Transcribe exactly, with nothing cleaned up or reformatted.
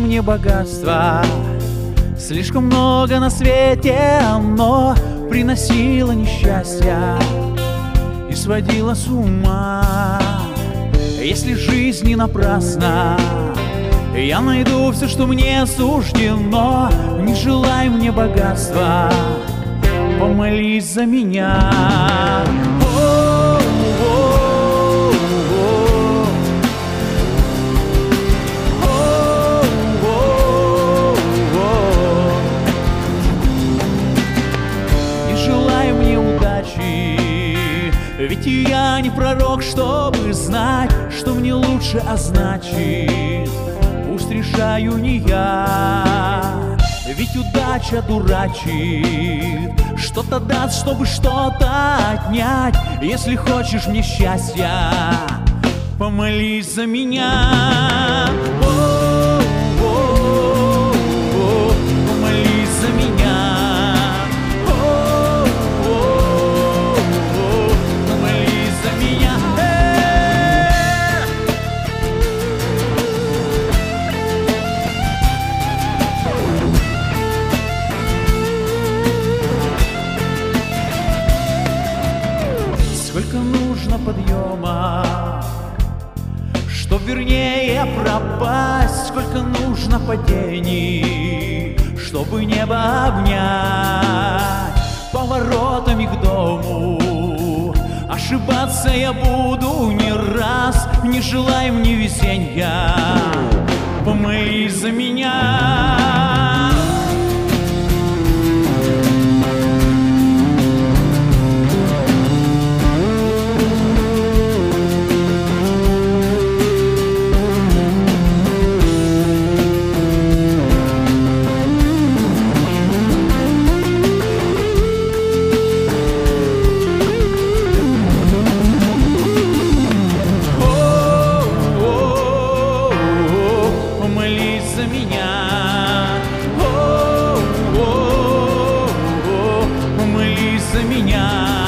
мне богатства. Слишком много на свете оно приносило несчастья и сводило с ума. Если жизнь не напрасна, я найду все, что мне суждено. Не желай мне богатства, помолись за меня. Ведь я не пророк, чтобы знать, что мне лучше, а значит, пусть решаю не я. Ведь удача дурачит, что-то даст, чтобы что-то отнять. Если хочешь мне счастья, помолись за меня. Помолись за меня. Сколько нужно подъема, чтоб вернее пропасть? Сколько нужно падений, чтобы небо обнять? Поворотами к дому ошибаться я буду не раз. Не желай мне везенья, помолись за меня. За меня, о, о, о, помолись за меня.